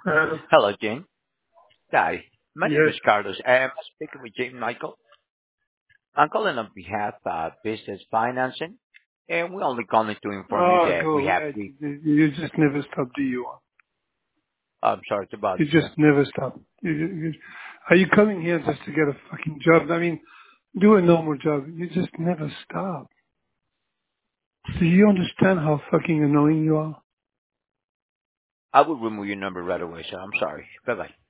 Hello, Jane. Hi. My name Yes. is Carlos. I'm speaking with Jane Michael. I'm calling on behalf of Business Financing, and we're only calling to inform you Oh, that we go have ahead. free. You just never stop, do you? I'm sorry to bother You you, sir. just never stop. Are you coming here just to get a fucking job? I mean, do a normal job. You just never stop. Do you understand how fucking annoying you are? I will remove your number right away, sir. I'm sorry. Bye-bye.